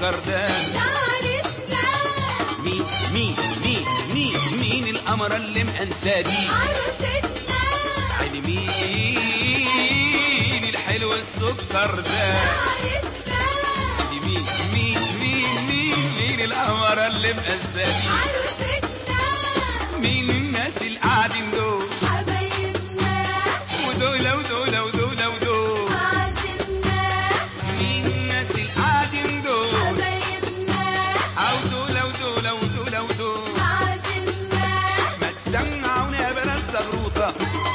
والسكر ده. عرسنا مين مين مين مين مين القمرة اللي مأنسة دي؟ عروستنا عيني مين الحلو السكر ده؟ عرسنا سيدي مين مين مين مين مين القمرة اللي مأنسة دي؟ عروستنا مين الناس اللي قاعدين دول؟ حبايبنا ودول ودول ودول ودول. عازمنا مين الناس اللي قاعدين دول؟ حبايبنا أو دول ودول ودول ودول. عازمنا ما تسمعونا يا بنات زغروطة،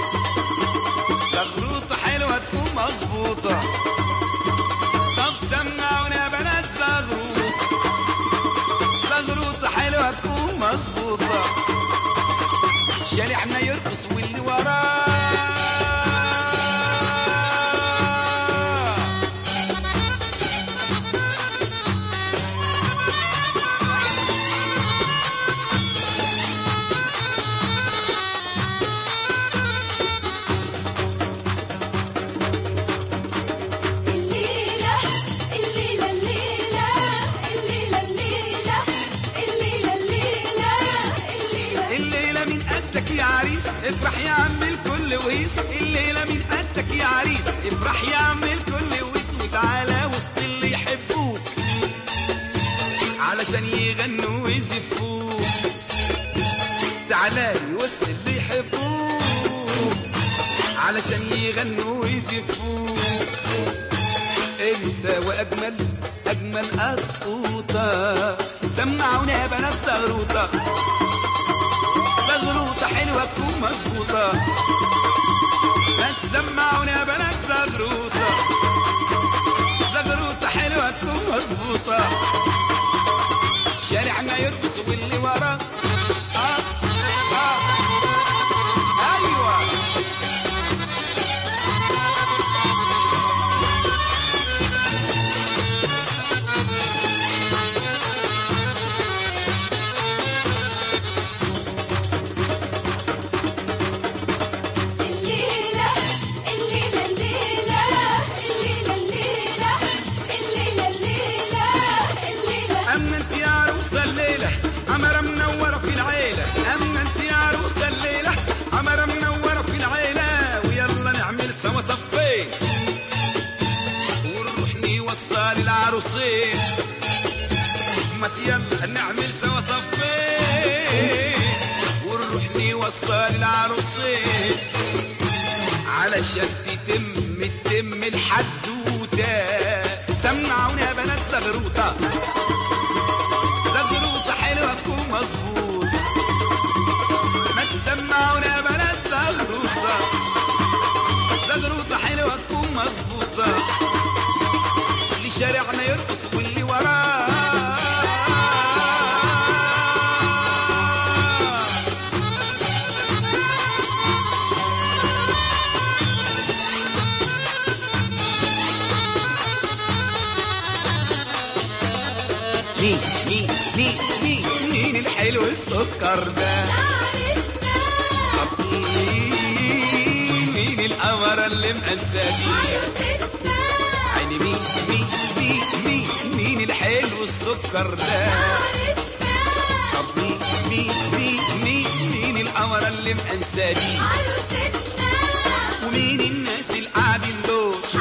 زغروطة حلوة تكون مظبوطة. طب سمعونا يا بنات زغروطة، زغروطة حلوة تكون مظبوطة. شارعنا يرقص واللي وراه الليلة الليلة الليلة الليلة الليلة الليلة الليلة الليلة الليلة من قدك يا عريس، افرح يا عم الكل وهيص. الليلة من قدك يا عريس، افرح يا عم الكل وهيص. وتعالى وسط اللي يحبوك علشان يغنوا ويزفوك. تعالى وسط اللي يحبوك علشان يغنوا ويزفوك. انت واجمل اجمل قطوطة. سمعونا يا بنات زغروطة، زغروطة حلوة تكون مظبوطة. ما تسمعونا يا بنات زغروطة، زغروطة حلوة تكون مظبوطة. شارعنا يرقص واللي وراه ايوه. الليلة الليلة الليلة الليلة الليلة الليلة الليلة الليلة. اما انت يا عروسه الليله عمره منوره في العيله. اما انت يا عروسه الليله عمره منوره في العيله. ويلا نعمل سوا صفين ونروح نوصل العروسين. ما يلا نعمل سوا صفين ونروح نوصل العروسين علشان تتم الحدوته. سمعونا يا بنات زغروطه، زغروطة حلوة تكون مظبوط. ما تسمعونا يا بنات زغروطة، زغروطة حلوة تكون مظبوطة. اللي شارعنا يرقص واللي وراه مين مين مين مين مين الحلو السكر ده؟ عرسنا طب مين القمرة اللي مأنسة دي؟ عروستنا عيني مين مين مين مين مين الحلو السكر ده؟ عرسنا طب مين القمرة اللي مأنسة دي؟ عروستنا ومين الناس اللي قاعدين دول؟